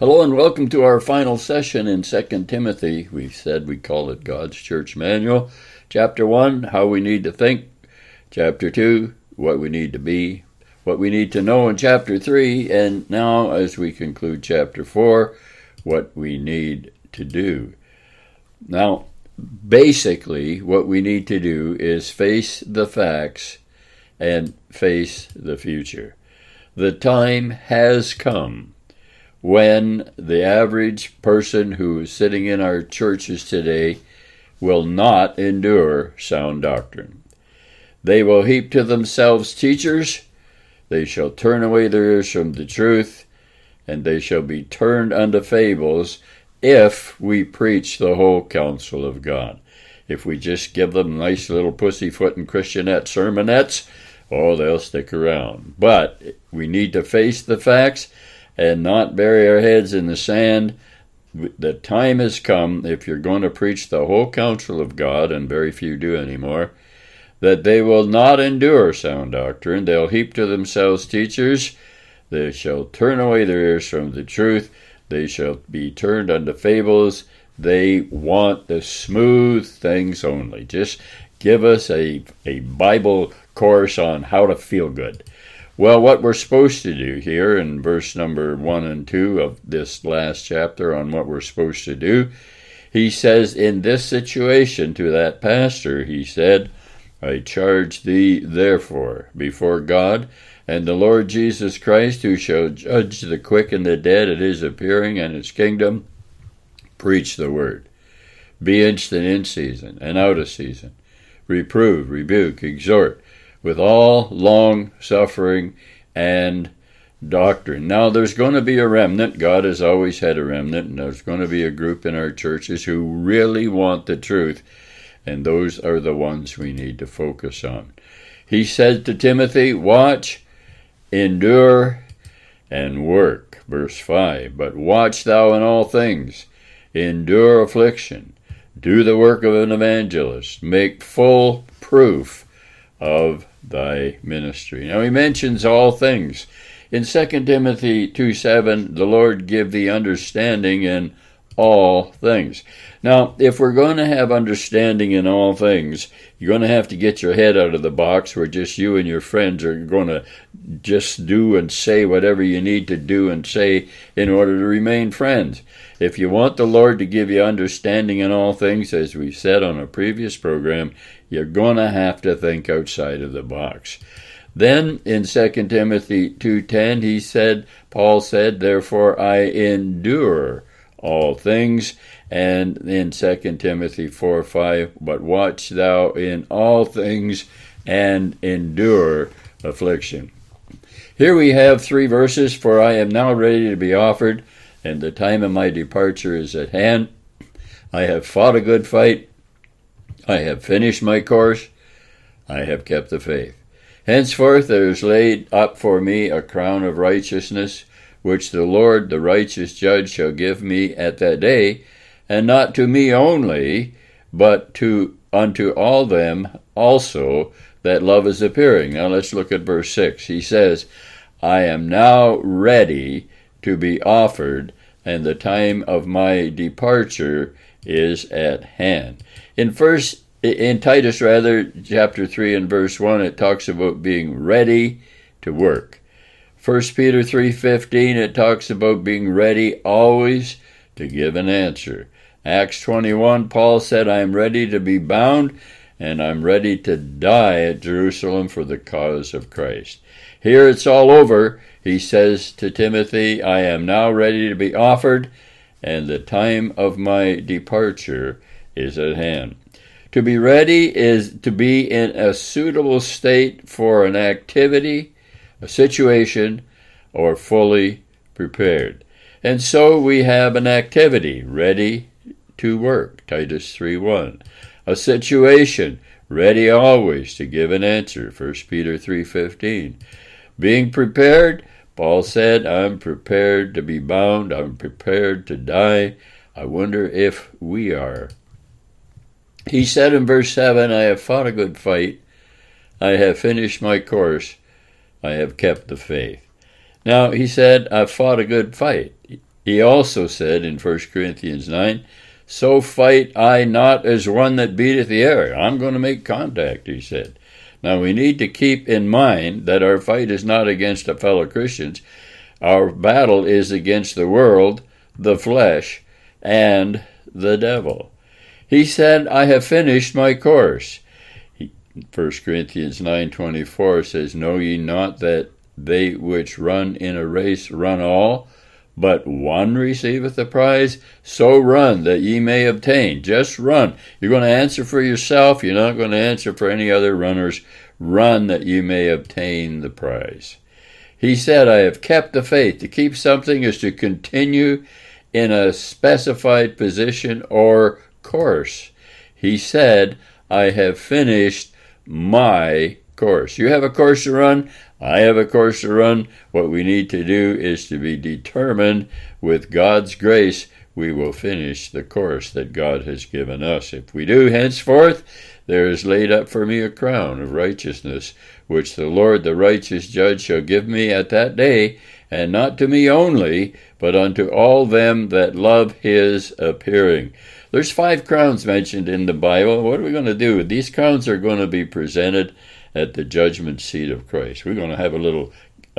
Hello and welcome to our final session in 2 Timothy. We said we call it God's Church Manual. Chapter 1, how we need to think. Chapter 2, what we need to be, what we need to know in Chapter 3. And now, as we conclude Chapter 4, what we need to do. Now, basically, what we need to do is face the facts and face the future. The time has come when the average person who is sitting in our churches today will not endure sound doctrine. They will heap to themselves teachers, they shall turn away their ears from the truth, and they shall be turned unto fables if we preach the whole counsel of God. If we just give them nice little pussyfoot and Christianette sermonettes, they'll stick around. But we need to face the facts and not bury our heads in the sand. The time has come, if you're going to preach the whole counsel of God, and very few do anymore, that they will not endure sound doctrine. They'll heap to themselves teachers. They shall turn away their ears from the truth. They shall be turned unto fables. They want the smooth things only. Just give us a Bible course on how to feel good. Well, what we're supposed to do here in verse number 1 and 2 of this last chapter on what we're supposed to do, he says, in this situation to that pastor, he said, I charge thee therefore before God and the Lord Jesus Christ, who shall judge the quick and the dead at his appearing and his kingdom, preach the word. Be instant in season and out of season. Reprove, rebuke, exhort, with all long suffering and doctrine. Now, there's going to be a remnant. God has always had a remnant, and there's going to be a group in our churches who really want the truth, and those are the ones we need to focus on. He said to Timothy, watch, endure, and work. Verse 5, but watch thou in all things, endure affliction, do the work of an evangelist, make full proof of thy ministry. Now he mentions all things. In 2 Timothy 2:7, the Lord give thee understanding in all things. Now, if we're going to have understanding in all things, you're going to have to get your head out of the box where just you and your friends are going to just do and say whatever you need to do and say in order to remain friends. If you want the Lord to give you understanding in all things, as we said on a previous program, you're going to have to think outside of the box. Then in 2 Timothy 2:10, Paul said, therefore I endure all things. And in 2 Timothy 4:5, but watch thou in all things and endure affliction. Here we have 3 verses, for I am now ready to be offered, and the time of my departure is at hand. I have fought a good fight. I have finished my course. I have kept the faith. Henceforth there is laid up for me a crown of righteousness, which the Lord, the righteous judge, shall give me at that day, and not to me only, but unto all them also that love is appearing. Now let's look at verse 6. He says, I am now ready to be offered, and the time of my departure is at hand. In Titus, chapter 3 and verse 1, it talks about being ready to work. 1 Peter 3:15, it talks about being ready always to give an answer. Acts 21, Paul said, I am ready to be bound, and I'm ready to die at Jerusalem for the cause of Christ. Here it's all over. He says to Timothy, I am now ready to be offered, and the time of my departure is at hand. To be ready is to be in a suitable state for an activity, a situation, or fully prepared. And so we have an activity, ready to work, Titus 3:1. A situation, ready always to give an answer, 1 Peter 3:15. Being prepared, Paul said, I'm prepared to be bound, I'm prepared to die. I wonder if we are. He said in verse 7, I have fought a good fight, I have finished my course, I have kept the faith. Now, he said, I've fought a good fight. He also said in 1 Corinthians 9, so fight I not as one that beateth the air. I'm going to make contact, he said. Now we need to keep in mind that our fight is not against our fellow Christians. Our battle is against the world, the flesh, and the devil. He said, I have finished my course. 1 Corinthians 9:24 says, know ye not that they which run in a race run all, but one receiveth the prize? So run that ye may obtain. Just run. You're going to answer for yourself. You're not going to answer for any other runners. Run that you may obtain the prize. He said, I have kept the faith. To keep something is to continue in a specified position or course. He said, I have finished my course. You have a course to run. I have a course to run. What we need to do is to be determined with God's grace we will finish the course that God has given us. If we do, henceforth, there is laid up for me a crown of righteousness, which the Lord the righteous judge shall give me at that day, and not to me only, but unto all them that love his appearing. There's 5 crowns mentioned in the Bible. What are we going to do? These crowns are going to be presented at the judgment seat of Christ. We're going to have a little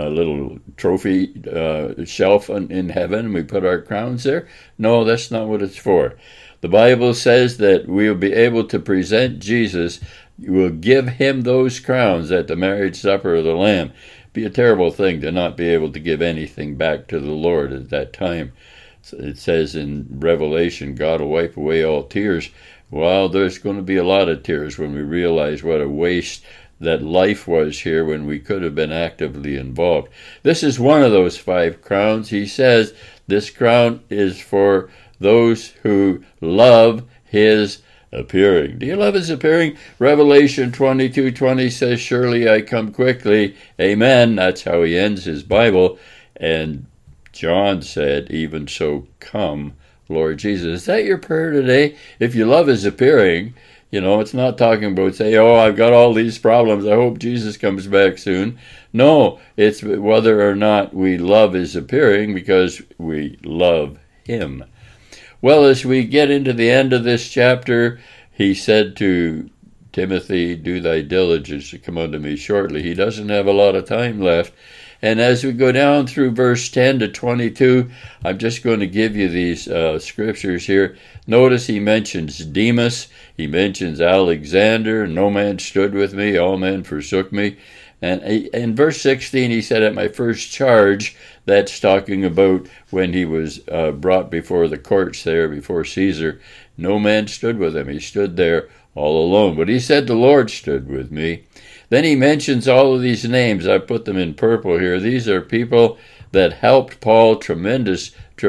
trophy shelf in heaven. We put our crowns there. No, that's not what it's for. The Bible says that we'll be able to present Jesus. We'll give him those crowns at the marriage supper of the Lamb. It'd be a terrible thing to not be able to give anything back to the Lord at that time. It says in Revelation, God will wipe away all tears. Well, there's going to be a lot of tears when we realize what a waste that life was here when we could have been actively involved. This is one of those 5 crowns. He says this crown is for those who love his appearing. Do you love his appearing? Revelation 22:20 says, surely I come quickly. Amen. That's how he ends his Bible. And John said, even so come, Lord Jesus. Is that your prayer today? If you love his appearing, it's not talking about, say, I've got all these problems. I hope Jesus comes back soon. No, it's whether or not we love his appearing because we love him. Well, as we get into the end of this chapter, he said to Timothy, do thy diligence to come unto me shortly. He doesn't have a lot of time left. And as we go down through verse 10 to 22, I'm just going to give you these scriptures here. Notice he mentions Demas. He mentions Alexander. No man stood with me. All men forsook me. And in verse 16, he said, at my first charge, that's talking about when he was brought before the courts there, before Caesar. No man stood with him. He stood there all alone. But he said, the Lord stood with me. Then he mentions all of these names. I put them in purple here. These are people that helped Paul, tremendous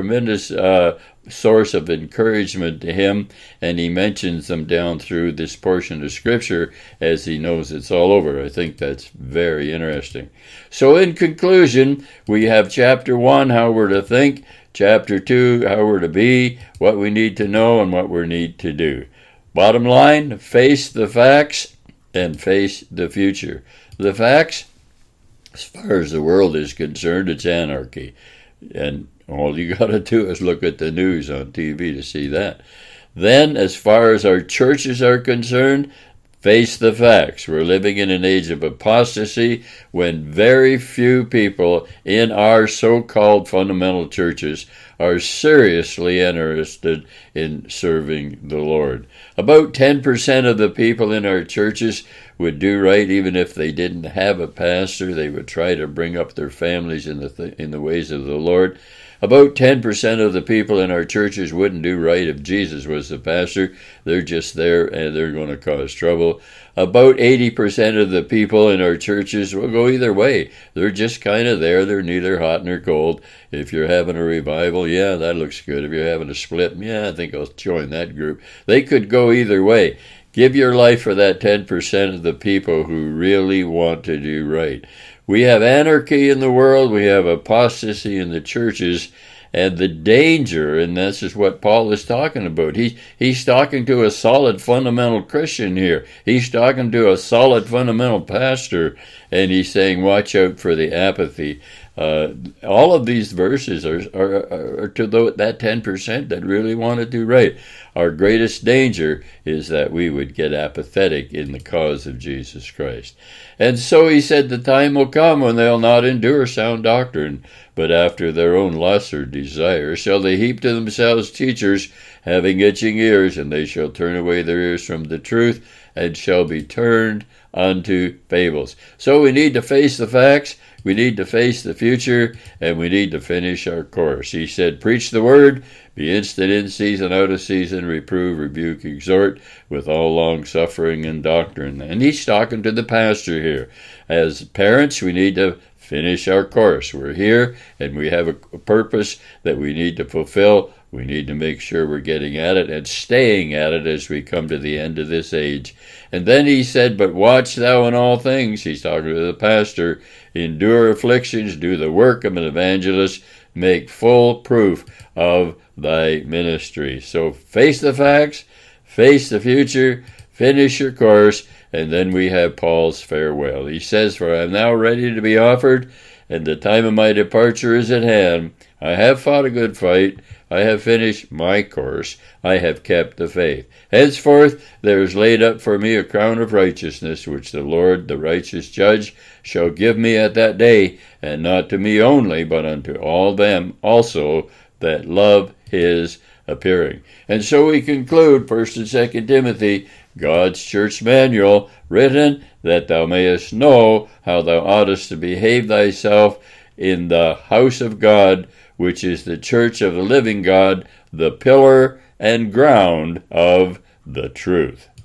source of encouragement to him, and he mentions them down through this portion of Scripture as he knows it's all over. I think that's very interesting. So in conclusion, we have chapter 1, how we're to think, chapter 2, how we're to be, what we need to know, and what we need to do. Bottom line, face the facts and face the future. The facts, as far as the world is concerned, it's anarchy. And all you got to do is look at the news on TV to see that. Then, as far as our churches are concerned, face the facts. We're living in an age of apostasy when very few people in our so-called fundamental churches are seriously interested in serving the Lord. About 10% of the people in our churches would do right even if they didn't have a pastor. They would try to bring up their families in the ways of the Lord. About 10% of the people in our churches wouldn't do right if Jesus was the pastor. They're just there and they're going to cause trouble. About 80% of the people in our churches will go either way. They're just kind of there. They're neither hot nor cold. If you're having a revival, yeah, that looks good. If you're having a split, yeah, I think I'll join that group. They could go either way. Give your life for that 10% of the people who really want to do right. We have anarchy in the world. We have apostasy in the churches. And the danger, and this is what Paul is talking about. He's talking to a solid fundamental Christian here. He's talking to a solid fundamental pastor. And he's saying, watch out for the apathy. All of these verses are to that 10% that really want to do right. Our greatest danger is that we would get apathetic in the cause of Jesus Christ. And so he said, the time will come when they'll not endure sound doctrine, but after their own lusts or desires shall they heap to themselves teachers having itching ears, and they shall turn away their ears from the truth, and shall be turned unto fables. So we need to face the facts, we need to face the future, and we need to finish our course. He said, preach the word, be instant in season, out of season, reprove, rebuke, exhort, with all long suffering and doctrine. And he's talking to the pastor here. As parents, we need to finish our course. We're here, and we have a purpose that we need to fulfill. We need to make sure we're getting at it and staying at it as we come to the end of this age. And then he said, but watch thou in all things. He's talking to the pastor. Endure afflictions, do the work of an evangelist, make full proof of thy ministry. So face the facts, face the future, finish your course, and then we have Paul's farewell. He says, for I am now ready to be offered, and the time of my departure is at hand. I have fought a good fight. I have finished my course. I have kept the faith. Henceforth there is laid up for me a crown of righteousness, which the Lord, the righteous judge, shall give me at that day, and not to me only, but unto all them also that love his appearing. And so we conclude 1 and 2 Timothy, God's church manual, written that thou mayest know how thou oughtest to behave thyself in the house of God, which is the church of the living God, the pillar and ground of the truth.